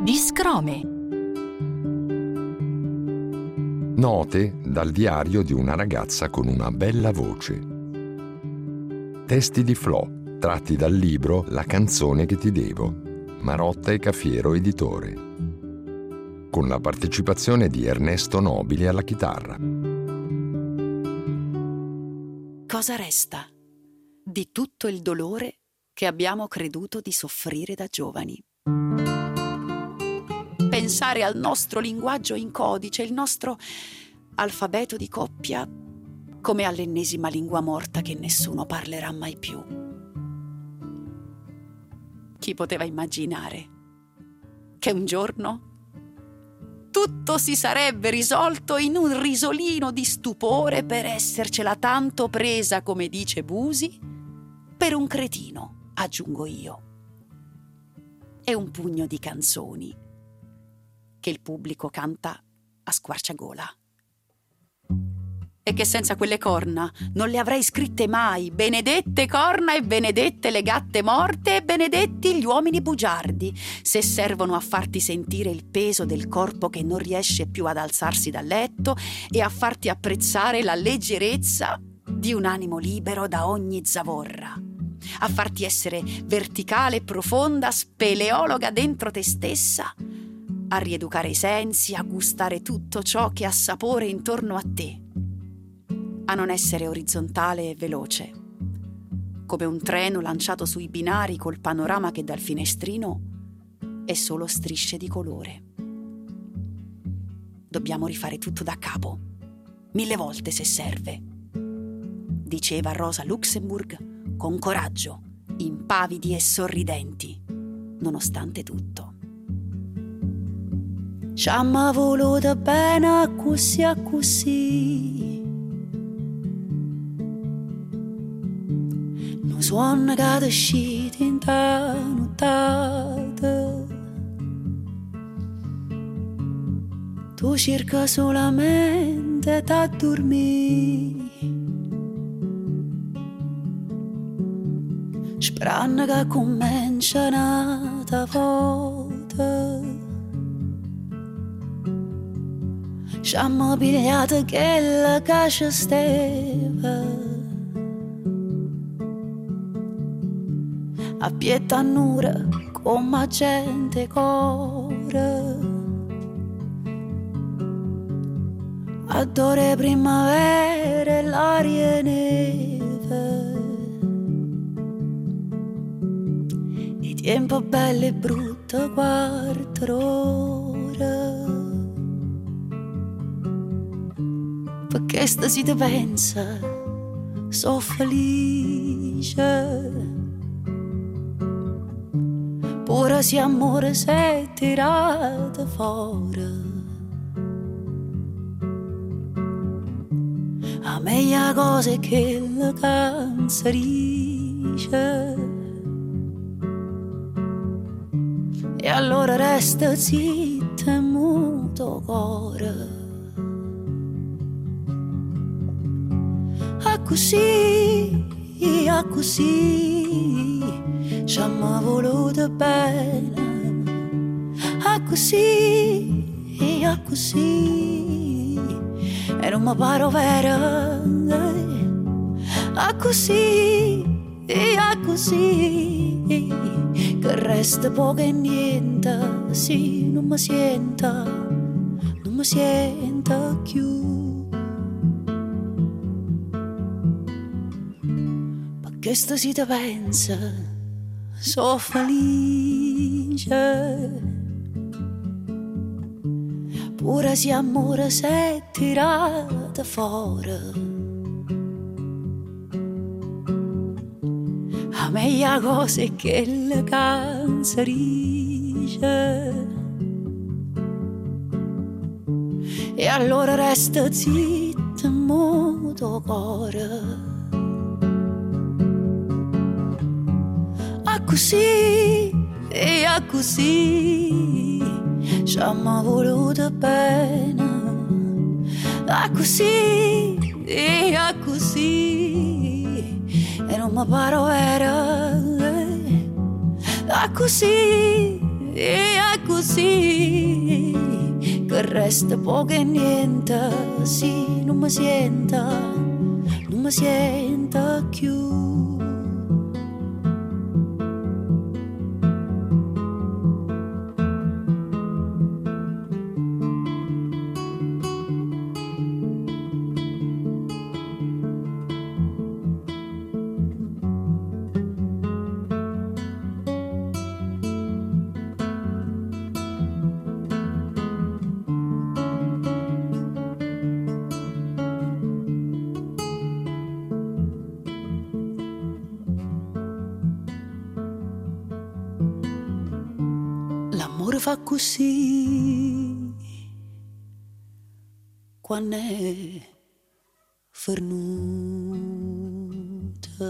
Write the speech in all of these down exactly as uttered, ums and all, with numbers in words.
Discrome. Note dal diario di una ragazza con una bella voce. Testi di Flo, tratti dal libro La canzone che ti devo, Marotta e Cafiero editore, con la partecipazione di Ernesto Nobili alla chitarra. Cosa resta di tutto il dolore che abbiamo creduto di soffrire da giovani? Pensare al nostro linguaggio in codice, il nostro alfabeto di coppia, come all'ennesima lingua morta che nessuno parlerà mai più. Chi poteva immaginare che un giorno tutto si sarebbe risolto in un risolino di stupore per essercela tanto presa, come dice Busi, per un cretino, aggiungo io, e un pugno di canzoni che il pubblico canta a squarciagola. E che senza quelle corna non le avrei scritte mai. Benedette corna e benedette le gatte morte e benedetti gli uomini bugiardi, se servono a farti sentire il peso del corpo che non riesce più ad alzarsi dal letto e a farti apprezzare la leggerezza di un animo libero da ogni zavorra, a farti essere verticale e profonda, speleologa dentro te stessa, a rieducare i sensi, a gustare tutto ciò che ha sapore intorno a te, a non essere orizzontale e veloce, come un treno lanciato sui binari col panorama che dal finestrino è solo strisce di colore. Dobbiamo rifare tutto da capo, mille volte se serve, diceva Rosa Luxemburg con coraggio, impavidi e sorridenti, nonostante tutto. Ci hanno voluto bene così a così. Non sono che usciti in ta nottata. Tu cerca solamente da dormire, sperando che comincia un'altra volta. Ci hanno pigliato che la cascia stava a pietannura come gente cora, adore primavera e l'aria neve, il tempo bello e brutto quattro ore. Perché sta si te pensa, so felice, pure se amore si è tirato fuori. A meglio cose che la cancerisce, e allora resta zitta e muto cuore. A così, a così, ci hanno voluto bene. A così, a così, e non mi pare vero. A così, a così, che resta poco e niente. Sì, non mi senta, non mi senta più. Che sto si te pensa, so felice, pure se amore si è tirato fuori. A meglio cose che le cancerisce, e allora resta zitto muto cuore. A così, e a così, ci hanno voluto bene. A così, e a così, e non mi pare vero. A così, e è così che resta poco e niente, sì, non mi senta, non mi senta più. L'amore fa così quando è fernuta.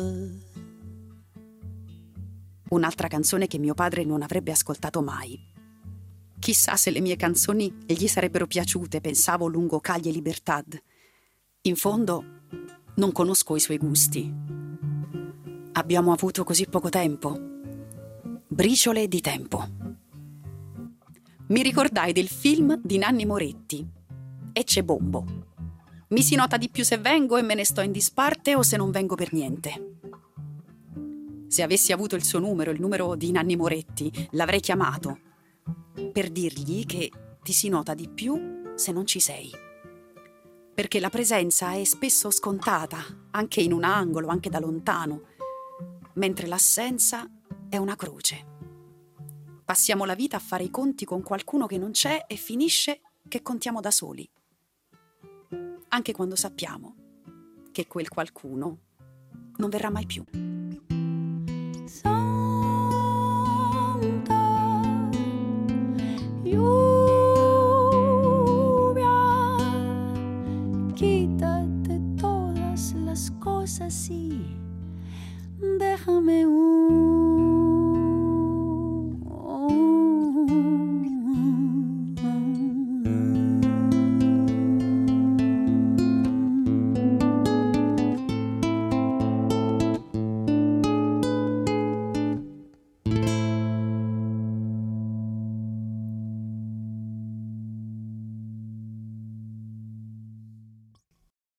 Un'altra canzone che mio padre non avrebbe ascoltato mai. Chissà se le mie canzoni gli sarebbero piaciute, pensavo lungo Caglie Libertad. In fondo non conosco i suoi gusti. Abbiamo avuto così poco tempo. Briciole di tempo. Mi ricordai del film di Nanni Moretti, E c'è Bombo. Mi si nota di più se vengo e me ne sto in disparte o se non vengo per niente. Se avessi avuto il suo numero, il numero di Nanni Moretti, l'avrei chiamato per dirgli che ti si nota di più se non ci sei. Perché la presenza è spesso scontata, anche in un angolo, anche da lontano, mentre l'assenza è una croce. Passiamo la vita a fare i conti con qualcuno che non c'è e finisce che contiamo da soli. Anche quando sappiamo che quel qualcuno non verrà mai più. Santa lluvia, quítate todas las cosas y déjame un